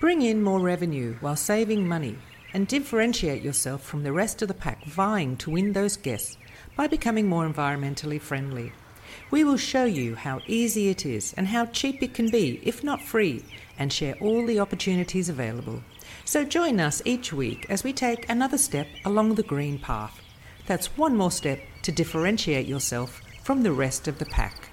Bring in more revenue while saving money and differentiate yourself from the rest of the pack vying to win those guests by becoming more environmentally friendly. We will show you how easy it is and how cheap it can be, if not free, and share all the opportunities available. So join us each week as we take another step along the green path. That's one more step to differentiate yourself from the rest of the pack.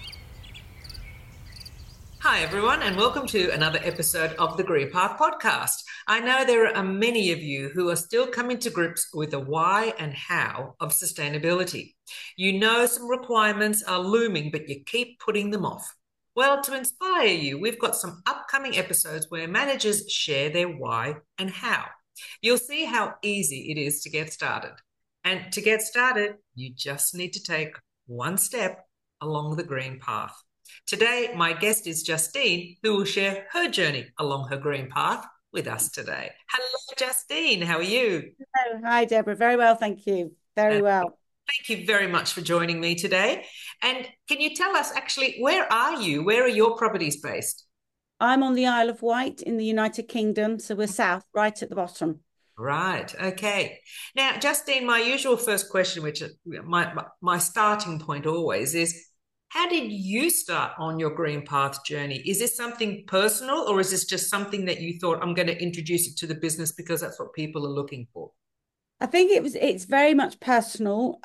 Hi everyone, and welcome to another episode of the Green Path podcast. I know there are many of you who are still coming to grips with the why and how of sustainability. You know some requirements are looming, but you keep putting them off. Well, to inspire you, we've got some upcoming episodes where managers share their why and how. You'll see how easy it is to get started. And to get started, you just need to take one step along the green path. Today, my guest is Justine, who will share her journey along her green path with us today. Hello, Justine. How are you? Hello. Hi, Deborah. Very well, thank you. Very well. Thank you very much for joining me today. And can you tell us actually, where are you? Where are your properties based? I'm on the Isle of Wight in the United Kingdom, so we're south, right at the bottom. Right. Okay. Now, Justine, my usual first question, which my starting point always is, how did you start on your green path journey? Is this something personal, or is this just something that you thought, I'm going to introduce it to the business because that's what people are looking for? I think it's very much personal.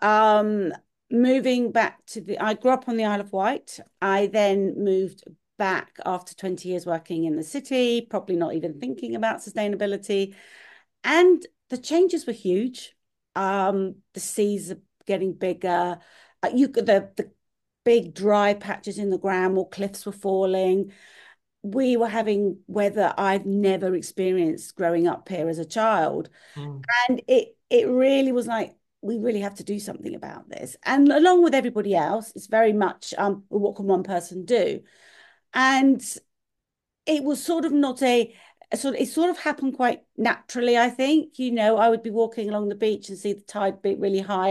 Moving back I grew up on the Isle of Wight. I then moved back after 20 years working in the city, probably not even thinking about sustainability. And the changes were huge. The seas are getting bigger. The big dry patches in the ground, more cliffs were falling. We were having weather I've never experienced growing up here as a child. Mm. And it really was like, we really have to do something about this. And along with everybody else, it's very much well, what can one person do? And it was sort of not it sort of happened quite naturally, I think. I would be walking along the beach and see the tide be really high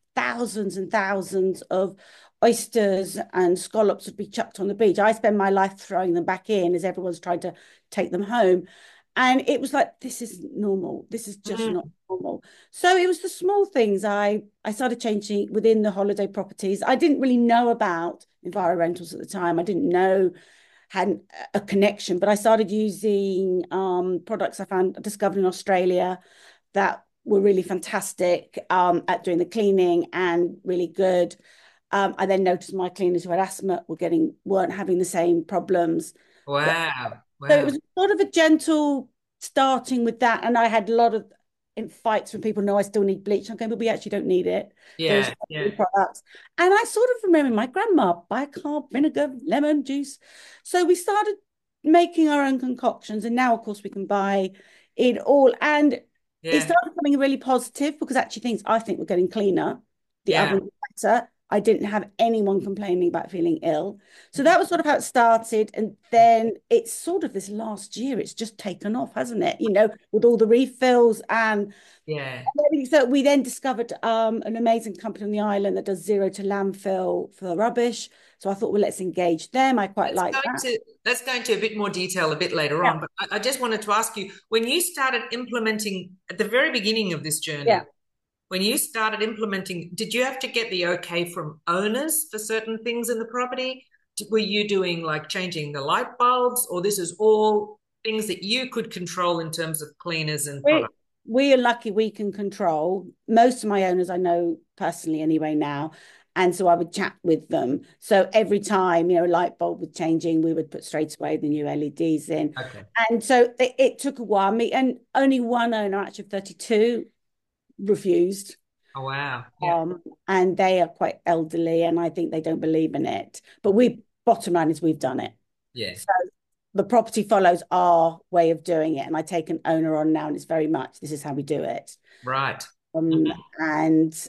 and thousands of oysters and scallops would be chucked on the beach. I spend my life throwing them back in as everyone's trying to take them home. And it was like, this isn't normal. This is just not Mm. normal. So it was the small things I started changing within the holiday properties. I didn't really know about environmentals at the time. I didn't know, had a connection, but I started using products discovered in Australia that were really fantastic at doing the cleaning and really good. I then noticed my cleaners who had asthma weren't having the same problems. Wow. So it Wow. was sort of a gentle starting with that. And I had a lot of fights when people know I still need bleach. I'm going, but we actually don't need it. There's Yeah. Yeah. products. And I sort of remember my grandma, bicarb, vinegar, lemon juice. So we started making our own concoctions. And now, of course, we can buy it all. And it Yeah. started becoming really positive because actually I think we're getting cleaner. The Yeah. oven better. I didn't have anyone complaining about feeling ill. So that was sort of how it started. And then it's sort of this last year, it's just taken off, hasn't it? With all the refills and Yeah. everything. So we then discovered an amazing company on the island that does zero to landfill for rubbish. So I thought, well, let's engage them. I quite Let's like go that. into a bit more detail a bit later Yeah. on. But I just wanted to ask you, when you started implementing at the very beginning of this Yeah. journey, when you started implementing, did you have to get the okay from owners for certain things in the property? Were you doing like changing the light bulbs, or this is all things that you could control in terms of cleaners and We products? we are lucky we can control. Most of my owners I know personally anyway now. And so I would chat with them. So every time, a light bulb was changing, we would put straight away the new LEDs in. Okay. And so it took a while. And only one owner, actually of 32, refused. Oh, wow. Yeah. And they are quite elderly, and I think they don't believe in it. But bottom line is we've done it. Yeah. So the property follows our way of doing it. And I take an owner on now, and it's very much this is how we do it. Right. Um, Mhm. and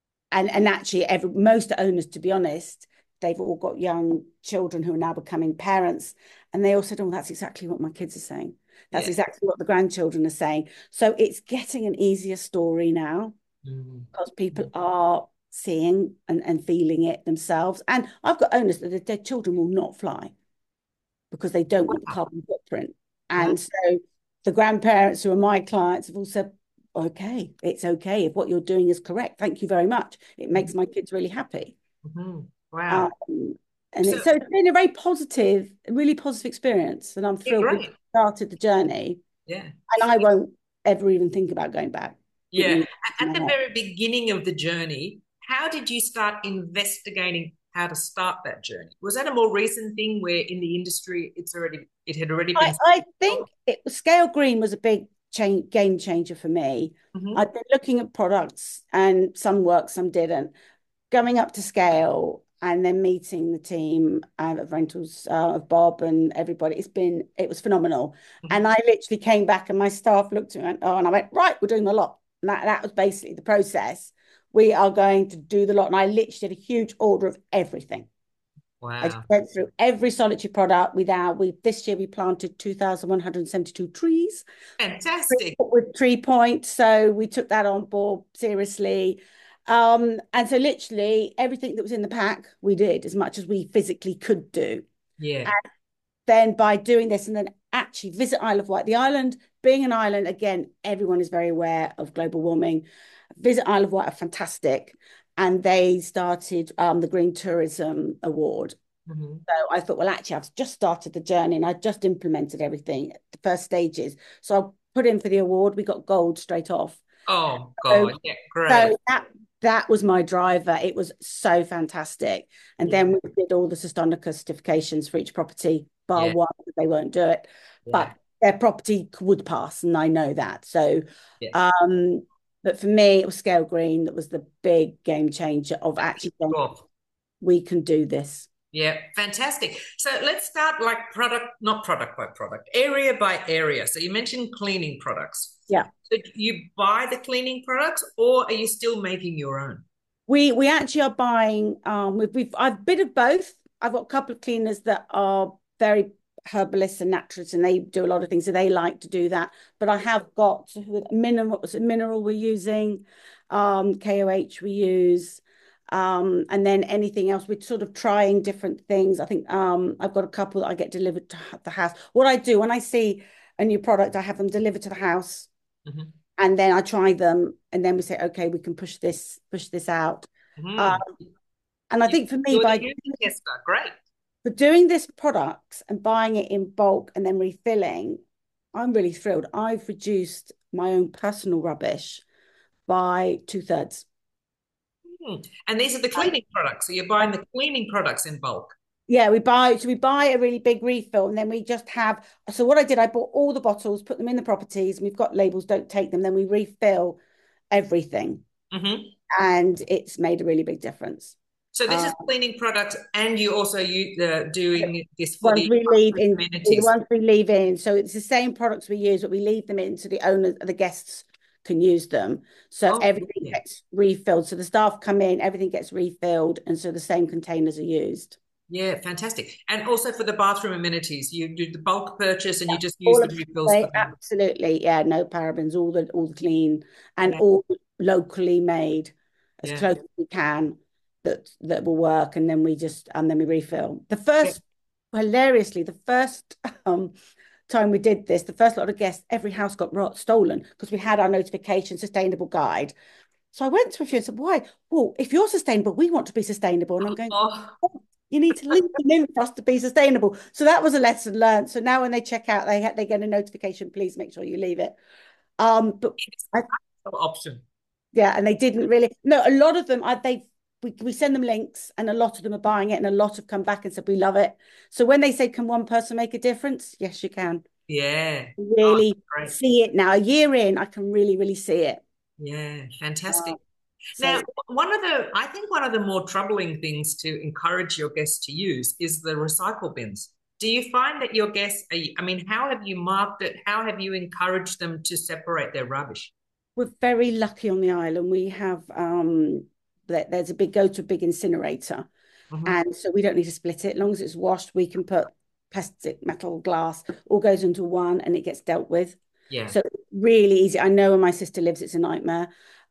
and actually, most owners, to be honest, they've all got young children who are now becoming parents, and they all said, "Oh, that's exactly what my kids are saying. That's Yeah. exactly what the grandchildren are saying." So it's getting an easier story now Mhm. because people are seeing and feeling it themselves. And I've got owners that their children will not fly because they don't want the Wow. carbon footprint. Mm, And so the grandparents who are my clients have all said, okay, it's okay if what you're doing is correct. Thank you very much. It makes my kids really happy. mhm. Wow. Um, and So, so it's been a very positive, really positive experience. And I'm yeah, thrilled we great. started the journey. Yeah. And I won't ever even think about going back. It Yeah. really, At the very beginning of the journey, how did you start investigating how to start that journey? Was that a more recent thing where in the industry it had already been? I think Scale Green was a big game changer for me. Mhm. I've been looking at products and some worked, some didn't. Going up to Scale and then meeting the team of rentals of Bob and everybody, it was phenomenal. Mhm. And I literally came back and my staff looked at me and, oh, and I went, right, we're doing the lot. And that was basically the process. We are going to do the lot. And I literally did a huge order of everything. I just Wow. went through every solitary product we this year we planted 2,172 trees Fantastic. with Tree Point. So we took that on board seriously. And so literally everything that was in the pack, we did as much as we physically could do. Yeah. And then by doing this and then actually visit Isle of Wight, the island being an island, again, everyone is very aware of global warming. Visit Isle of Wight are fantastic. And they started the Green Tourism Award. Mhm. So I thought, well, actually, I've just started the journey and I just implemented everything, the first stages. So I put in for the award. We got gold straight off. Oh So, God. Yeah. Great. so that was my driver. It was so fantastic. And Yeah. then we did all the Sustainability certifications for each property, bar Yeah. one, they won't do it. Yeah. But their property would pass, and I know that. So, Yeah. um, but for me, it was Scale Green that was the big game changer of That actually kicked saying, off. we can do this. Yeah, fantastic. So let's start like not product by product, area by area. So you mentioned cleaning products. Yeah. So you buy the cleaning products or are you still making your own? We actually are buying I've a bit of both. I've got a couple of cleaners that are very herbalists and naturalists and they do a lot of things, so they like to do that. But I have got mineral we're using, KOH we use, and then anything else, we're sort of trying different things. I think I've got a couple that I get delivered to the house. What I do when I see a new product, I have them delivered to the house Mhm. and then I try them, and then we say, okay, we can push this out. Um, Mhm. and I think for me, You're the user tester. Great. for doing this product and buying it in bulk and then refilling, I'm really thrilled. I've reduced my own personal rubbish by 2/3. Hmm. And these are the cleaning products. So you're buying the cleaning products in bulk. Yeah, we buy a really big refill and then we just have, so what I did, I bought all the bottles, put them in the properties, and we've got labels, don't take them, then we refill everything. Mhm. And it's made a really big difference. So this Uh, is cleaning products, and you also doing this for ones the we leave in, the amenities. ones we leave in. So it's the same products we use, but we leave them in so the owners, the guests can use them. So Oh, everything yeah. gets refilled. So the staff come in, everything gets refilled, and so the same containers are used. Yeah, fantastic. And also for the bathroom amenities, you do the bulk purchase and you just use All the of refills for they them. absolutely, yeah, no parabens, all the clean and Yeah, all locally made as yeah, close as we can that will work. And then we refill. yeah. Hilariously, the first time we did this, the first lot of guests, every house got stolen because we had our notification sustainable guide. So I went to a few and said, why? Well, if you're sustainable, we want to be sustainable. And I'm going, Oh, oh, you need to leave them in for us to be sustainable. So that was a lesson learned. So now when they check out, they get a notification, please make sure you leave it. But it's I, an option. yeah, and they didn't really, no, a lot of them, we send them links and a lot of them are buying it and a lot have come back and said, we love it. So when they say, can one person make a difference? Yes, you can. Yeah. Oh, Really great. see it now. A year in, I can really, really see it. Yeah, Uh, fantastic. so Now, I think one of the more troubling things to encourage your guests to use is the recycle bins. Do you find that your guests, I mean, how have you marked it? How have you encouraged them to separate their rubbish? we're very lucky on the island. We have there's a big go to a big incinerator, Mhm. and so we don't need to split it. As long as it's washed, we can put plastic, metal, glass, all goes into one, and it gets dealt with. Yeah, So really easy. I know where my sister lives, it's a nightmare,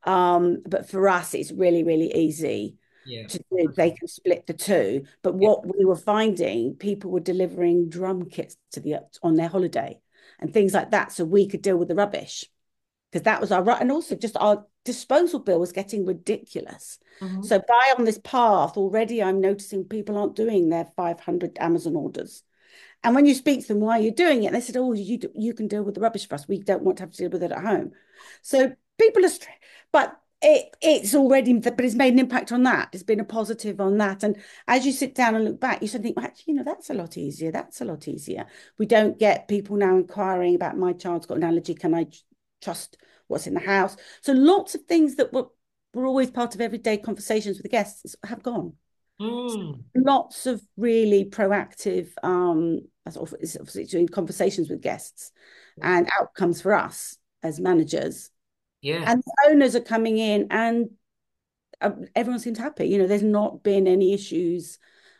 but for us, it's really really easy yeah, to do. They can split the two. But yeah. what we were finding, people were delivering drum kits to the on their holiday. and things like that, so we could deal with the rubbish, because that was our right. And also just our disposal bill was getting ridiculous. Mhm. So by on this path already, I'm noticing people aren't doing their 500 Amazon orders. And when you speak to them, why are you doing it? They said, oh, you can deal with the rubbish for us. We don't want to have to deal with it at home. So people are, but it's already, but it's made an impact on that. It's been a positive on that. And as you sit down and look back, you sort of think, well, actually, that's a lot easier. That's a lot easier. We don't get people now inquiring about, my child's got an allergy. Can I trust what's in the house? So lots of things that were always part of everyday conversations with the guests have gone. Mm. Lots of really proactive obviously doing conversations with guests and outcomes for us as managers. Yeah. And the owners are coming in, and everyone seems happy. There's not been any issues.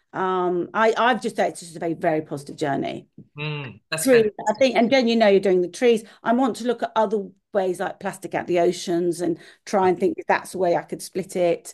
I've just it's just a very, very positive journey. That's Trees, I fantastic. think, and then you're doing the trees. I want to look at other ways like plastic out the oceans and try and think if that's a way I could split it.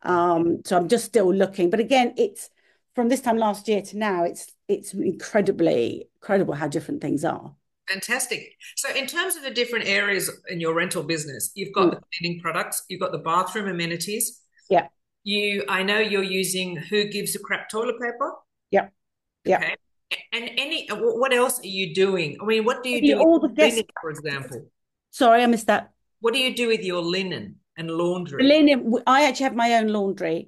So I'm just still looking. But again, it's from this time last year to now, it's incredibly incredible how different things are. Fantastic. So, in terms of the different areas in your rental business, you've got Mm. the cleaning products, you've got the bathroom amenities. Yeah, I know you're using Who Gives a Crap toilet paper. yeah, yeah. Okay. And what else are you doing? I mean, what do you do with All the guests. linen, for example? Sorry, I missed that. What do you do with your linen and The laundry? linen, I actually have my own laundry.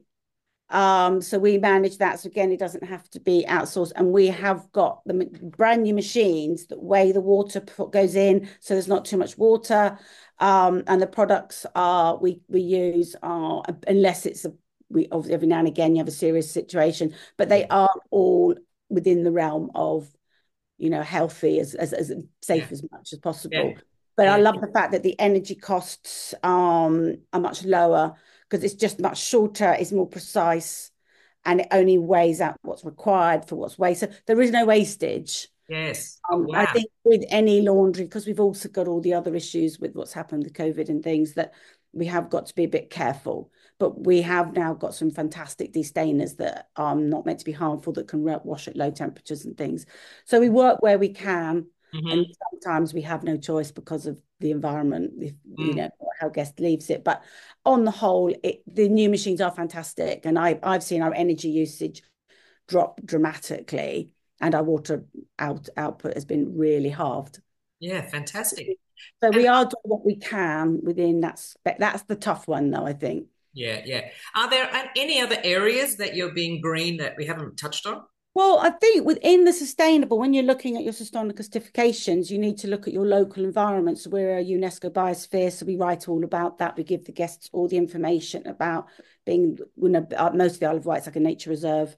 So we manage that. So again, it doesn't have to be outsourced. And we have got the brand new machines that weigh the water goes in, so there's not too much water. And the products we use are, unless it's we obviously every now and again you have a serious situation, but they are all within the realm of healthy, as Yeah, safe as much as possible. yeah, But I yeah. love the fact that the energy costs are much lower because it's just much shorter, it's more precise, and it only weighs out what's required for what's wasted. So there is no wastage. Yes. I Wow. think with any laundry, because we've also got all the other issues with what's happened with COVID and things, that we have got to be a bit careful. But we have now got some fantastic destainers that are not meant to be harmful, that can wash at low temperatures and things. So we work where we can, and Hmm. sometimes we have no choice because of the environment, if Mm. how guest leaves it. But on the whole, the new machines are fantastic, and I've seen our energy usage drop dramatically, and our water output has been really halved. Yeah, fantastic. So And we are doing what we can within that spec. That's the tough one, though, I think. yeah, yeah. Are there any other areas that you're being green that we haven't touched on? Well, I think within the sustainable, when you're looking at your sustainable certifications, you need to look at your local environment. So we're a UNESCO biosphere, so we write all about that. We give the guests all the information about being, most of the Isle of Wight's like a nature reserve.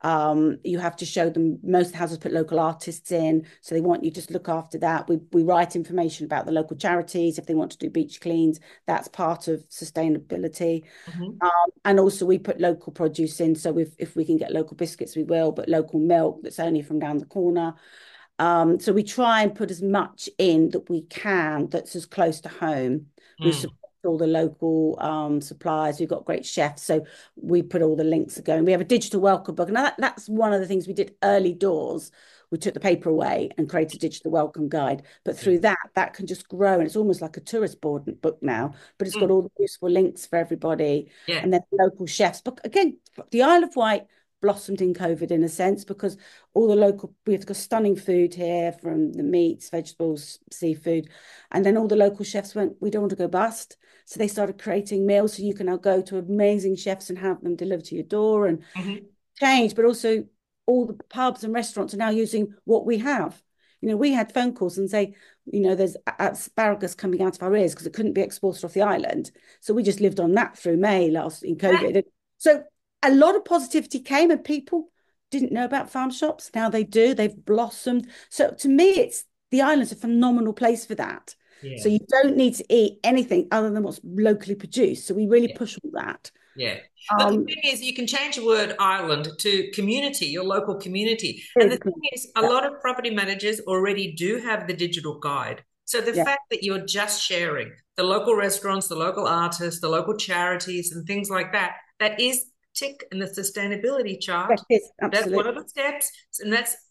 You have to show them, most houses put local artists in, so they want you just look after that. We write information about the local charities if they want to do beach cleans. That's part of sustainability. Hmm. And also we put local produce in. So if we can get local biscuits, we will, but local milk that's only from down the corner. So we try and put as much in that we can that's as close to home. We Mm. support all the local suppliers. We've got great chefs. So we put all the links going. We have a digital welcome book. And that's one of the things we did early doors. We took the paper away and created a digital welcome guide. But Yeah. through that can just grow. And it's almost like a tourist board book now, but it's got Mm. all the useful links for everybody. Yeah. And then local chefs. But again, the Isle of Wight blossomed in COVID in a sense, because all the local, we've got stunning food here, from the meats, vegetables, seafood. And then all the local chefs went, we don't want to go bust. So they started creating meals. So you can now go to amazing chefs and have them delivered to your door and Hmm. change. But also all the pubs and restaurants are now using what we have. We had phone calls and say, there's asparagus coming out of our ears because it couldn't be exported off the island. So we just lived on that through May last in COVID. So a lot of positivity came, and people didn't know about farm shops. Now they do. They've blossomed. So to me, it's the island's a phenomenal place for that. So Yeah. you don't need to eat anything other than what's locally produced. So we really Yeah. push all that. Yeah. But the Um, thing is, you can change the word island to community, your local community. And the Basically, thing is, a yeah, lot of property managers already do have the digital guide. So the yeah. fact that you're just sharing the local restaurants, the local artists, the local charities, and things like that, that is tick in the sustainability chart. Yes, yes, That's one absolutely. of the steps. And that's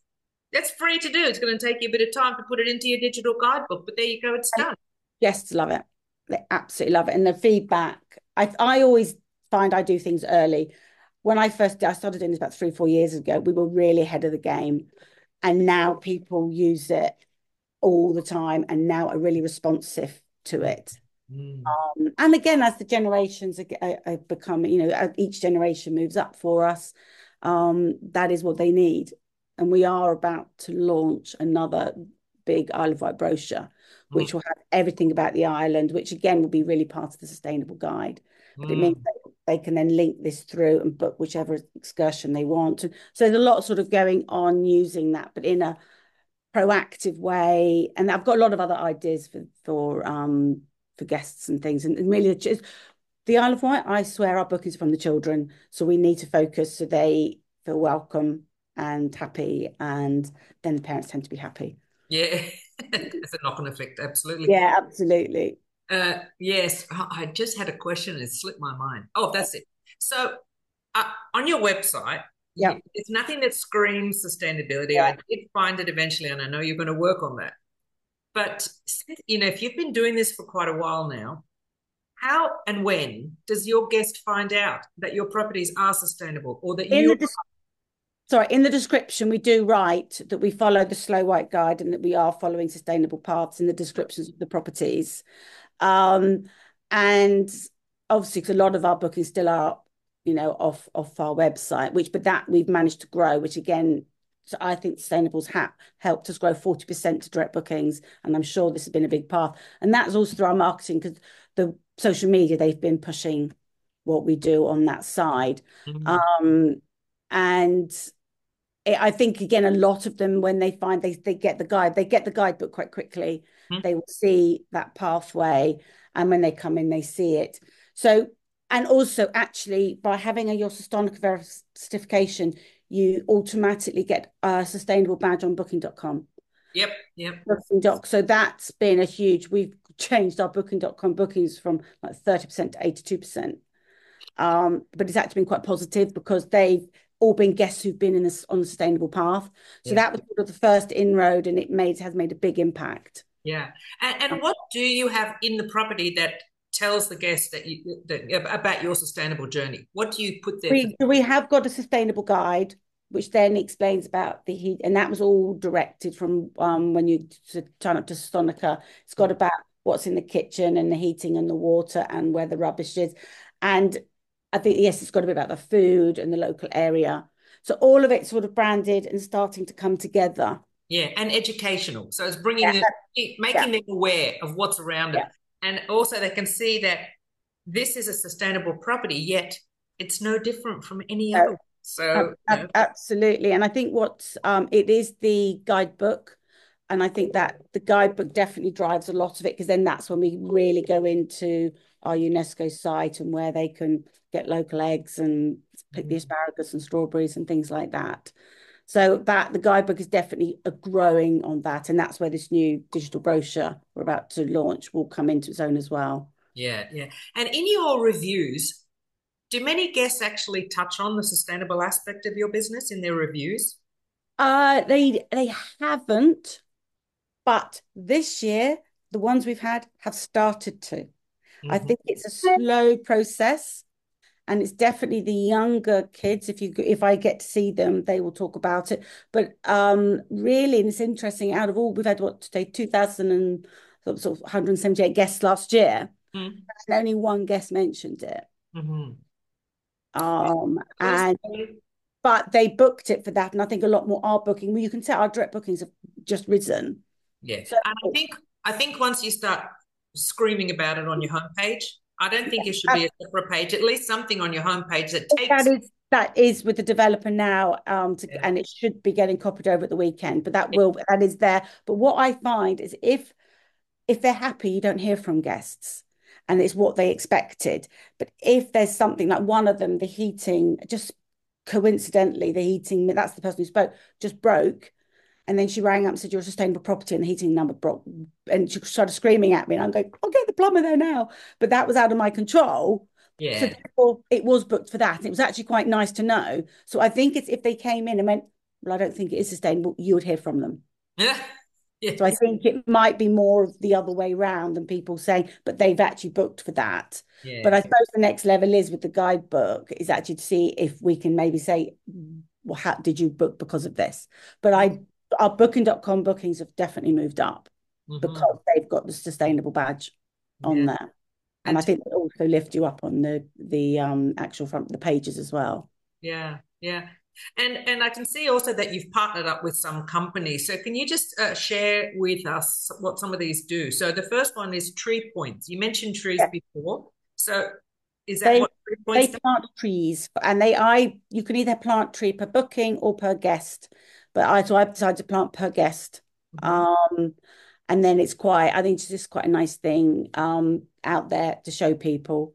That's free to do. It's going to take you a bit of time to put it into your digital guidebook, but there you go, it's And done. guests love it. They absolutely love it. And the feedback, I always find I do things early. When I started doing this about 3, 4 years ago, we were really ahead of the game. And now people use it all the time and now are really responsive to it. Mm. And again, as the generations are becoming, each generation moves up for us, that is what they need. And we are about to launch another big Isle of Wight brochure, Mm. which will have everything about the island, which again will be really part of the sustainable guide. But it means Mm. they can then link this through and book whichever excursion they want. So there's a lot sort of going on using that, but in a proactive way. And I've got a lot of other ideas for guests and things. And really, the Isle of Wight, I swear, our bookings from the children, so we need to focus so they feel welcome and happy, and then the parents tend to be happy. Yeah, it's a knock-on effect, absolutely. Yeah, absolutely. Yes, I just had a question. It slipped my mind. Oh, that's it. So, on your website, Yeah, it's nothing that screams sustainability. yeah. I did find it eventually, and I know you're going to work on that. But if you've been doing this for quite a while now, how and when does your guest find out that your properties are sustainable or that In you? the Sorry, in the description, we do write that we follow the Slow White Guide and that we are following sustainable paths in the descriptions of the properties. Um, and obviously, because a lot of our bookings still are, off our website, but that we've managed to grow, which again, so I think sustainables have helped us grow 40% to direct bookings, and I'm sure this has been a big part. And that's also through our marketing because the social media they've been pushing what we do on that side. Mm. Um, and I think again, a lot of them when they find they get the guide, they get the guidebook quite quickly. Mm. They will see that pathway, and when they come in, they see it. So, and also actually by having a your Sustainable certification, you automatically get a sustainable badge on booking.com. Yep, yep. So that's been a huge, we've changed our booking.com bookings from like 30% to 82%. But it's actually been quite positive because they've all been guests who've been on the sustainable path. So Yeah. that was sort of the first inroad, and has made a big impact. Yeah. And what do you have in the property that tells the guest about your sustainable journey? What do you put there for We have got a sustainable guide, which then explains about the heat, and that was all directed from when you turn up to Stonica. It's got them? about what's in the kitchen and the heating and the water and where the rubbish is. And I think, yes, it's got a bit about the food and the local area. So all of it's sort of branded and starting to come together. Yeah, and educational. So it's Yeah, yeah, making them aware of what's around it. yeah. And also they can see that this is a sustainable property, yet it's no different from any other one. So, Absolutely. And I think it is the guidebook. And I think that the guidebook definitely drives a lot of it because then that's when we really go into our UNESCO site and where they can get local eggs and pick the asparagus and strawberries and things like that. So that the guidebook is definitely a growing on that. And that's where this new digital brochure we're about to launch will come into its own as well. yeah, yeah. And in your reviews, do many guests actually touch on the sustainable aspect of your business in their reviews? They haven't. But this year, the ones we've had have started to. I Mhm. think it's a slow process, and it's definitely the younger kids. If I get to see them, they will talk about it. But really, and it's interesting. Out of all, we've had what today, 2,000 and sort of 178 guests last year, Mhm. and only one guest mentioned it. Mhm. And but they booked it for that, and I think a lot more are booking. Well, you can tell our direct bookings have just risen. Yeah. So And I think once you start screaming about it on your homepage, I don't think it should yeah, be a separate page, at least something on your homepage that that takes. is with the developer now, Yeah. and it should be getting copied over at the weekend. But that is there. But what I find is if they're happy, you don't hear from guests, and it's what they expected. But if there's something like one of them, the heating just coincidentally, the heating that's the person who spoke just broke. And then she rang up and said, "You're a sustainable property," and the heating number broke. And she started screaming at me. And I'm going, "I'll get the plumber there now." But that was out of my control. So Yeah. therefore, it was booked for that. It was actually quite nice to know. So I think it's if they came in and went, well, I don't think it is sustainable, you would hear from them. Yeah. So I Yes. think it might be more of the other way round than people saying, but they've actually booked for that. But Yeah. I suppose the next level is with the guidebook is actually to see if we can maybe say, well, how did you book because of this? But our booking.com bookings have definitely moved up Mm-hmm. because they've got the sustainable badge on Yeah. there. And I And think they also lift you up on the actual front the pages as well. yeah, yeah. And I can see also that you've partnered up with some companies. So can you just share with us what some of these do? So the first one is Tree Points. You mentioned trees Yeah. before. So is that They what Tree Points they does? plant trees and I you can either plant tree per booking or per guest. But I've decided to plant per guest. Mhm. Um and then I think it's just quite a nice thing out there to show people.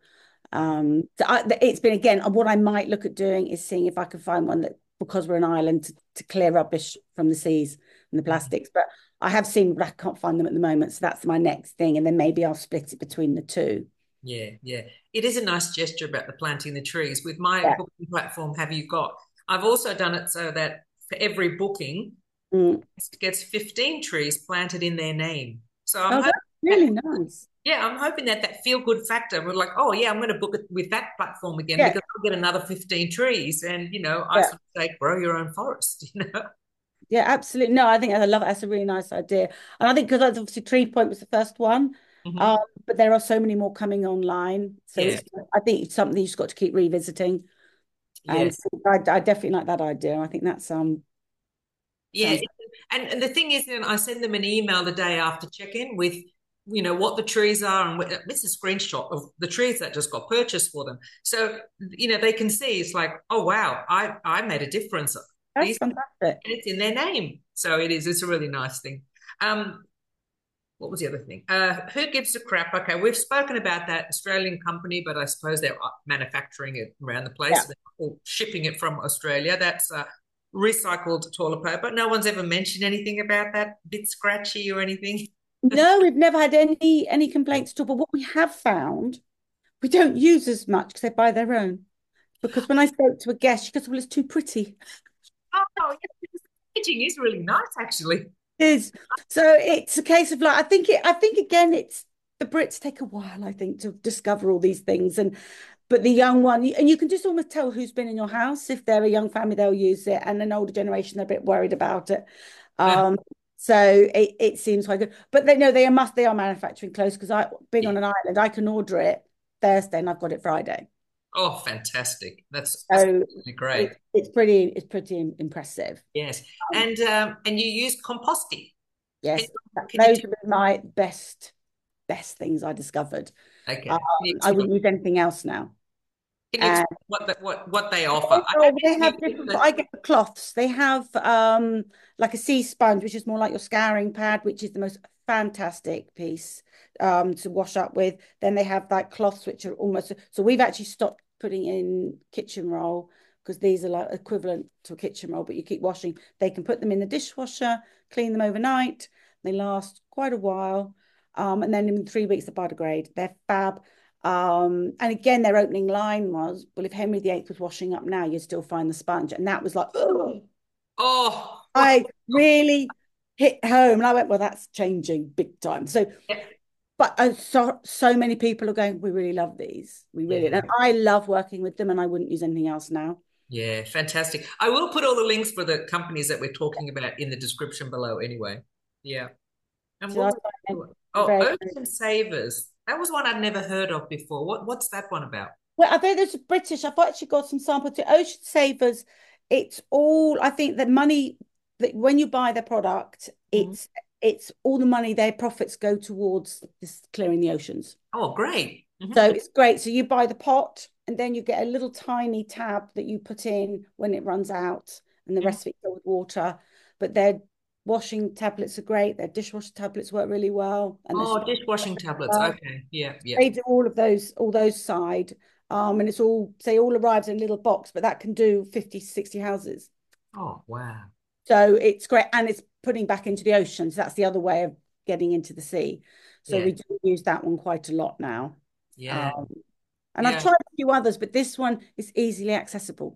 It's been again what I might look at doing is seeing if I can find one that because we're an island to clear rubbish from the seas and the Mhm. plastics. But I have seen, but I can't find them at the moment. So that's my next thing. And then maybe I'll split it between the two. Yeah, yeah. It is a nice gesture about the planting the trees. With my Yeah. booking platform, Have You Got? I've also done it so that for every booking, Mm. it gets 15 trees planted in their name. So I'm Oh, hoping that's really that, nice. yeah, I'm hoping that that feel good factor. We're like, oh yeah, I'm going to book it with that platform again Yeah, because I'll get another 15 trees. And I yeah, sort of say, grow your own forest. yeah, absolutely. No, I think I love it. That's a really nice idea. And I think because obviously Tree Point was the first one, Hmm. but there are so many more coming online. So Yeah, I think it's something you've just got to keep revisiting. yeah, And so I definitely like that idea. I think that's yeah. sounds And the thing is, then I send them an email the day after check-in with, what the trees are, and it's a screenshot of the trees that just got purchased for them. So, they can see it's like, oh wow, I made a difference. that's These fantastic. it's in their name, so it's a really nice thing. What was the other thing? Who gives a crap? Okay, we've spoken about that Australian company, but I suppose they're manufacturing it around the Yeah. place or shipping it from Australia. That's recycled toilet paper. No one's ever mentioned anything about that bit scratchy or anything. No, we've never had any complaints at all. But what we have found, we don't use as much because they buy their own. Because when I spoke to a guest, she goes, "Well, it's too pretty." Oh, yeah, the packaging is really nice, actually. Is so it's a case of like I think again it's the Brits take a while I think to discover all these things but the young one and you can just almost tell who's been in your house if they're a young family they'll use it and an older generation they're a bit worried about it Yeah, um so it seems quite good but they know they are manufacturing clothes because I being yeah. on an island I can order it Thursday and I've got it Friday Oh, fantastic. That's so absolutely great. it's pretty impressive. Yes. And you use composting. Can, Yes, can you those have been my best things I discovered. okay. Can you I explain, wouldn't use anything else now. can you And explain what they offer? I they don't have use different. the I get the cloths. They have like a sea sponge, which is more like your scouring pad, which is the most fantastic piece to wash up with. Then they have like cloths, which are almost. So we've actually stopped putting in kitchen roll because these are like equivalent to a kitchen roll, but you keep washing. They can put them in the dishwasher, clean them overnight. They last quite a while. And then in 3 weeks, they're biodegrade. They're fab. And again, their opening line was, well, if Henry VIII was washing up now, you'd still find the sponge. And that was like, oh, oh, I really hit home. And I went, well, that's changing big time. So, yeah, but so many people are going, we really love these. We really, yeah, and I love working with them and I wouldn't use anything else now. yeah, fantastic. I will put all the links for the companies that we're talking about in the description below anyway. Yeah. And So what I was the find other one? them Oh, very, Ocean Savers. That was one I'd never heard of before. What's that one about? well, I think there's a British. I've actually got some sample to Ocean Savers. It's all, I think the money that when you buy their product, Mhm. it's all the money, their profits go towards this clearing the oceans. Oh, great. So Hmm. it's great. So you buy the pot and then you get a little tiny tab that you put in when it runs out, and the Hmm. rest of it go with water. But their washing tablets are great. Their dishwasher tablets work really well, and their Oh, sponge dishwashing tablets. well. Okay. Yeah, yeah. They do all those side. And it's all say all arrives in a little box, but that can do 50 to 60 houses. Oh, wow. So it's great. And it's putting back into the ocean. So that's the other way of getting into the sea. So Yeah, we do use that one quite a lot now. yeah, Um, and I've yeah. tried a few others, but this one is easily accessible.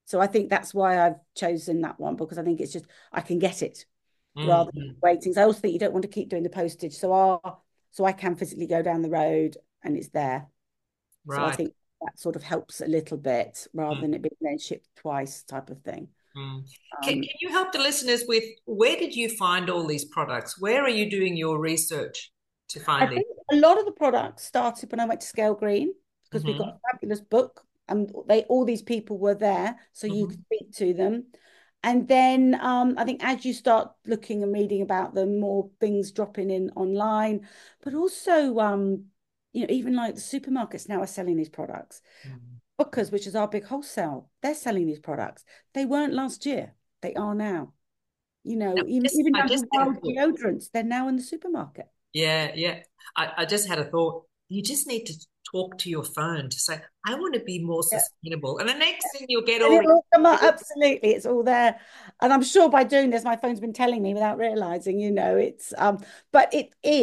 So I think that's why I've chosen that one, because I think it's just I can get it rather than Mm-hmm. waiting. So I also think you don't want to keep doing the postage. So I can physically go down the road and it's there. So I Right. think that sort of helps a little bit rather Mm. than it being then shipped twice type of thing. Mm. Um, Can you help the listeners with where did you find all these products? Where are you doing your research to I find these? think a lot of the products started when I went to Scale Green because we got Mm-hmm. a fabulous book and they all these people were there, so you Mm-hmm. could speak to them. And then I think as you start looking and reading about them, more things dropping in online, but also even like the supermarkets now are selling these products. Mm. Booker's, which is our big wholesale, they're selling these products. They weren't last year. They are now. Even I down just to had a wild thought. deodorants, they're now in the supermarket. Yeah, yeah. I just had a thought. You just need to talk to your phone to say, I want to be more Yeah. sustainable. And the next thing you'll get And all it these. will come up, absolutely. It's all there. And I'm sure by doing this, my phone's been telling me without realizing, but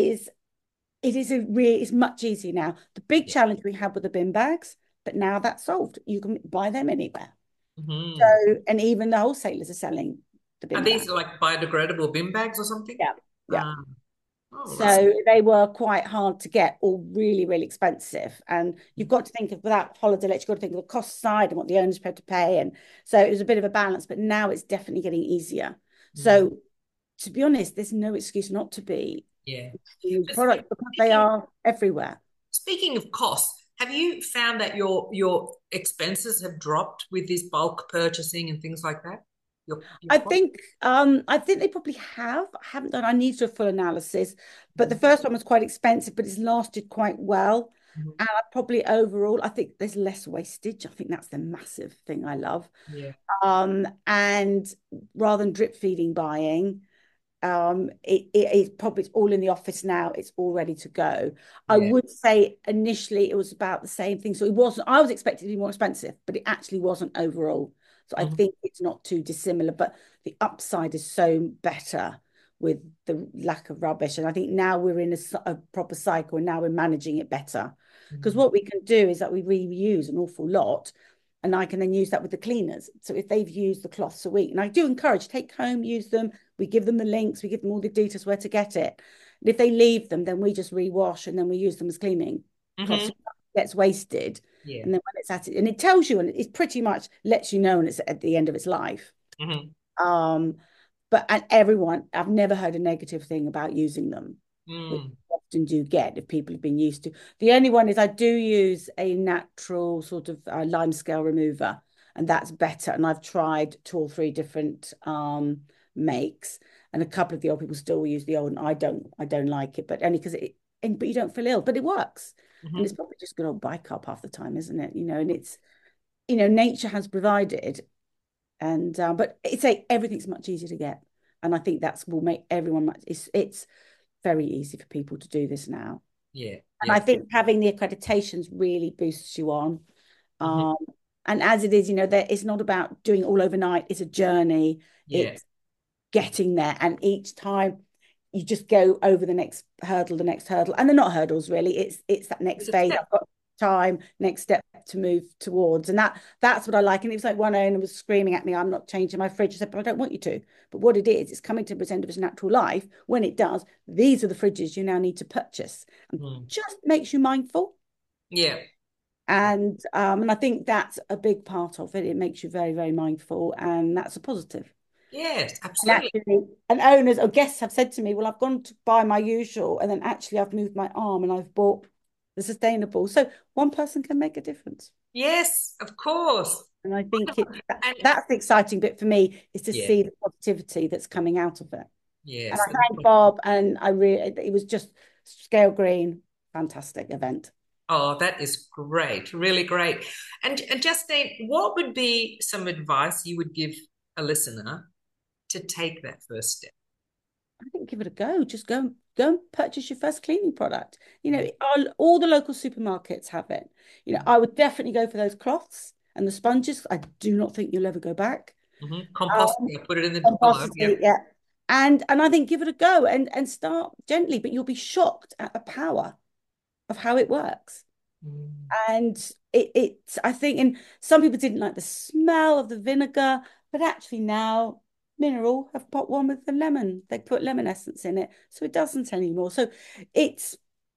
it's much easier now. The big Yeah. challenge we had with the bin bags, but now that's solved. You can buy them anywhere. Mhm. So, and even the wholesalers are selling the Are bin these bag. like biodegradable bin bags or something? Yeah. Yeah. Um, oh, that's So they were quite hard to get or really, really expensive. And you've got to think of without holiday let, you've got to think of the cost side and what the owners had to pay. And so it was a bit of a balance, but now it's definitely getting easier. mm, So to be honest, there's no excuse not to be yeah. in these But products because they speaking are everywhere. speaking of costs, have you found that your expenses have dropped with this bulk purchasing and things like that? Your cost? I think they probably have. I haven't done, I need to do a full analysis, but the Mhm. first one was quite expensive, but it's lasted quite well. Mhm. And I probably overall, I think there's less wastage. I think that's the massive thing I love. Yeah. And rather than drip feeding buying, it's probably it's all in the office now. It's all ready to go. I Yeah. would say initially it was about the same thing. So it wasn't, I was expecting it to be more expensive, but it actually wasn't overall. So I Mhm. think it's not too dissimilar, but the upside is so better with the lack of rubbish. And I think now we're in a proper cycle and now we're managing it better. Because Mhm. what we can do is that we reuse an awful lot and I can then use that with the cleaners. So if they've used the cloths a week, and I do encourage take home, use them. We give them the links, we give them all the details where to get it. And if they leave them, then we just rewash and then we use them as cleaning cloths. Mhm. So it gets wasted. Yeah. And then when it's at it, and it tells you, and it pretty much lets you know when it's at the end of its life. Mhm. Um, but and everyone, I've never heard a negative thing about using them, which Mm. I often do get if people have been used to. The only one is I do use a natural sort of lime scale remover, and that's better. And I've tried two or three different makes, and a couple of the old people still use the old, and I don't like it, but only because but you don't feel ill, but it works. And it's Mhm. probably just good old bicarb half the time, isn't it? And it's, nature has provided and but it's everything's much easier to get, and I think that's will make everyone much. It's very easy for people to do this now, Yeah. and I Yeah. think having the accreditations really boosts you on. Mhm. Um, and as it is, that it's not about doing it all overnight. It's a journey. Yeah. It's getting there, and each time you just go over the next hurdle, and they're not hurdles really. It's that next It's a phase. step. I've got time, next step to move towards, and that's what I like. And it was like one owner was screaming at me, "I'm not changing my fridge." I said, "But I don't want you to." But what it is, it's coming to the end of its natural life. When it does, these are the fridges you now need to purchase, and Mm. just makes you mindful. Yeah. And I think that's a big part of it. It makes you very, very mindful, and that's a positive. Yes, And absolutely. actually, and owners or guests have said to me, "Well, I've gone to buy my usual, and then actually I've moved my arm and I've bought the sustainable." So one person can make a difference. Yes, of course. And I think And that's the exciting bit for me is to yeah, see the positivity that's coming out of it. And yes. I thank Bob, and it was just Scale Green, fantastic event. Oh, that is great. Really great. And Justine, what would be some advice you would give a listener to take that first step? I think give it a go. Just go and purchase your first cleaning product. All the local supermarkets have it. I would definitely go for those cloths and the sponges. I do not think you'll ever go back. Compost, Um, yeah, put it in the below. Composite, Yep. yeah. And I think give it a go and start gently, but you'll be shocked at the power of how it works. Mm. And it's I think, and some people didn't like the smell of the vinegar, but actually now Mineral have put one with the lemon. They put lemon essence in it, so it doesn't anymore. So it's,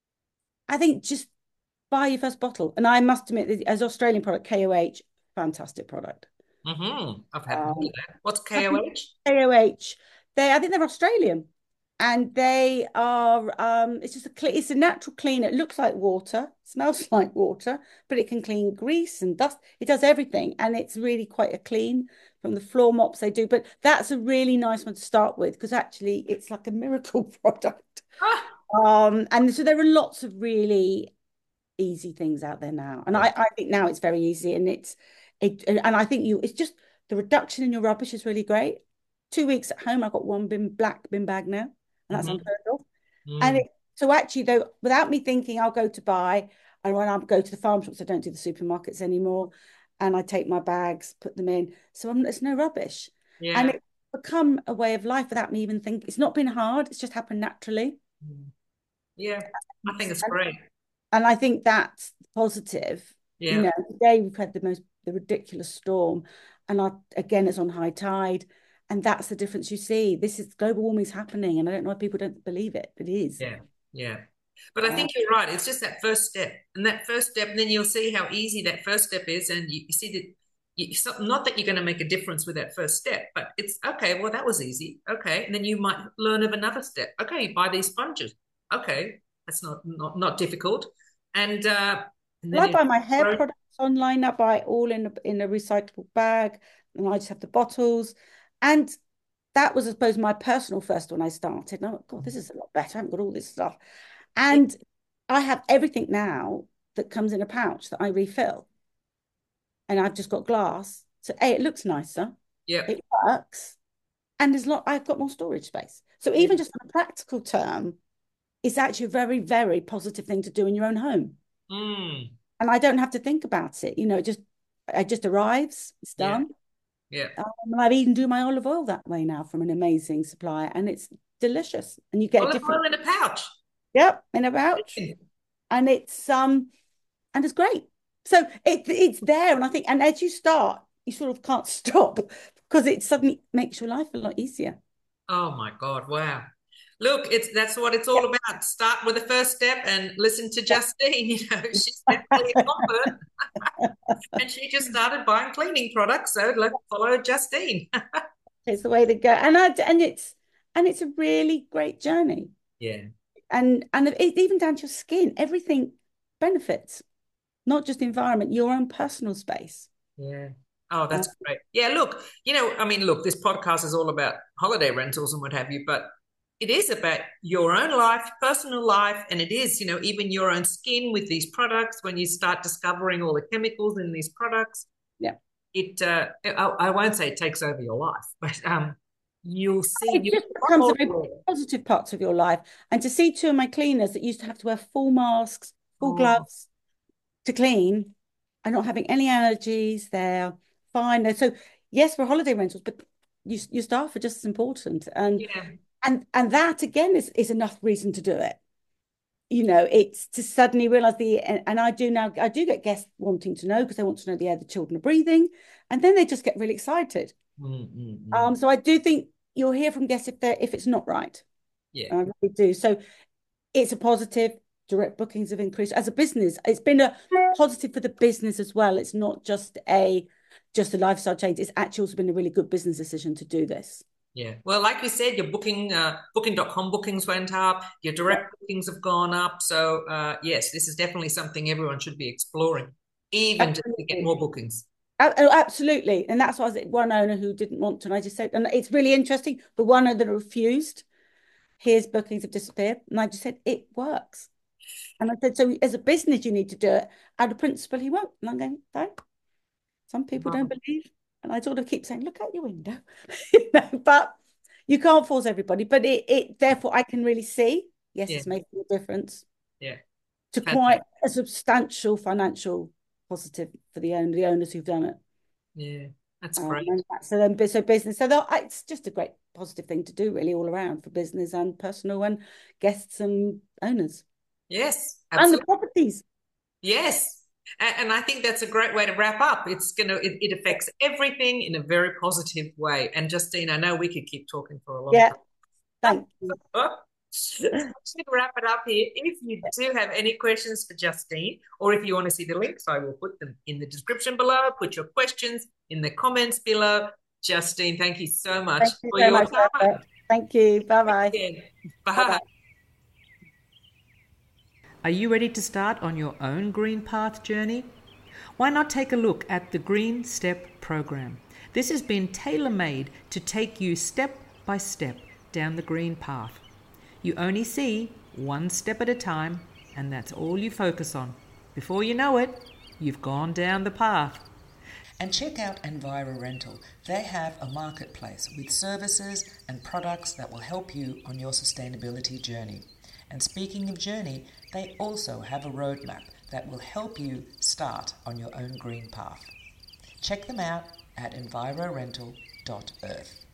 I think, just buy your first bottle. And I must admit, as Australian product, KOH, fantastic product. I've had Um, that. What's KOH? KOH, I think they're Australian, and they are. It's just it's a natural cleaner. It looks like water, smells like water, but it can clean grease and dust. It does everything, and it's really quite a clean from the floor mops they do. But that's a really nice one to start with because actually it's like a miracle product. Ah, And so there are lots of really easy things out there now. And yeah. I think now it's very easy and and I think it's just the reduction in your rubbish is really great. 2 weeks at home, I've got one black bin bag now, and that's Mm-hmm. unheard of. And Mm, so actually though, without me thinking I'll go to buy, and when I go to the farm shops, I don't do the supermarkets anymore. And I take my bags, put them in. So there's no rubbish. And yeah. it's become a way of life without me even thinking. It's not been hard, it's just happened naturally. Mm. Yeah. I think it's great. And I think that's positive. You Yeah. know, today we've had the ridiculous storm, and again it's on high tide, and that's the difference you see. This is global warming is happening, and I don't know why people don't believe it, but it is. Yeah. Yeah. But I Uh, think you're right. It's just that first step. And that first step, and then you'll see how easy that first step is. And you see that not that you're going to make a difference with that first step, but it's okay. Well, that was easy. Okay. And then you might learn of another step. Okay. Buy these sponges. Okay. That's not difficult. And, uh, and well, then I it buy my hair grows. products online. I buy it all in a recyclable bag, and I just have the bottles. And that was, I suppose, my personal first when I started. And I went, God, this is a lot better. I haven't got all this stuff. And I have everything now that comes in a pouch that I refill. And I've just got glass. So A, it looks nicer, Yeah. it works, and I've got more storage space. So Yeah. even just on a practical term, it's actually a very, very positive thing to do in your own home. Mm. And I don't have to think about it. It just arrives, it's Yeah. done. Yeah. And I've even do my olive oil that way now from an amazing supplier, and it's delicious. And you get a Olive different, oil in a pouch. yep, in a pouch, and it's great. So it's there, and I think, and as you start, you sort of can't stop because it suddenly makes your life a lot easier. Oh my God. Wow. Look, that's what it's all Yep. about. Start with the first step and listen to Yep. Justine. She's definitely a convert and she just started buying cleaning products. So let's follow Justine. It's the way to go, and it's a really great journey, Yeah. and it's even down to your skin. Everything benefits, not just the environment, your own personal space. Yeah. Oh, Uh, that's great. Yeah, look, I mean, look, this podcast is all about holiday rentals and what have you, but it is about your own life, personal life, and it is, even your own skin with these products. When you start discovering all the chemicals in these products, yeah. I won't say it takes over your life, but you'll see It you just a lot becomes a more very aware. positive parts of your life. And to see two of my cleaners that used to have to wear full masks, full Oh, gloves to clean, are not having any allergies. They're fine. So yes, for holiday rentals, but your staff are just as important. And yeah. and that again is enough reason to do it. It's to suddenly realize and I do get guests wanting to know because they want to know the air the children are breathing, and then they just get really excited. Mm, mm, mm. So I do think you'll hear from guests if it's not right. Yeah. I really do. So it's a positive. Direct bookings have increased as a business. It's been a positive for the business as well. It's not just a lifestyle change. It's actually also been a really good business decision to do this. Yeah. Well, like you said, your booking.com bookings went up, your Yeah, direct bookings have gone up. So, yes, this is definitely something everyone should be exploring, even just to get absolutely. more bookings. Oh, absolutely. And that's why I was one owner who didn't want to. And I just said, and it's really interesting. The one owner that refused, his bookings have disappeared. And I just said, it works. And I said, so as a business, you need to do it. Out of principle, he won't. And I'm going, no, some people don't Oh, believe. And I sort of keep saying, look out your window. But you can't force everybody. But therefore I can really see, yes, yeah. it's making a difference Yeah. to Fantastic. quite a substantial financial positive for the owners who've done it. Yeah. That's great. So business, it's just a great positive thing to do, really, all around for business and personal and guests and owners Yes, and the absolutely. properties. Yes. And I think that's a great way to wrap up. It affects everything in a very positive way. And Justine, I know we could keep talking for a long Yeah, time. thank you. So I should wrap it up here. If you do have any questions for Justine, or if you want to see the links, I will put them in the description below. Put your questions in the comments below. Justine, thank you so much Thank you for so your much, time. Herbert. Thank you. Bye-bye. Again. Bye. Bye-bye. Are you ready to start on your own Green Path journey? Why not take a look at the Green Step program? This has been tailor-made to take you step by step down the green path. You only see one step at a time, and that's all you focus on. Before you know it, you've gone down the path. And check out Enviro Rental. They have a marketplace with services and products that will help you on your sustainability journey. And speaking of journey, they also have a roadmap that will help you start on your own green path. Check them out at envirorental.earth.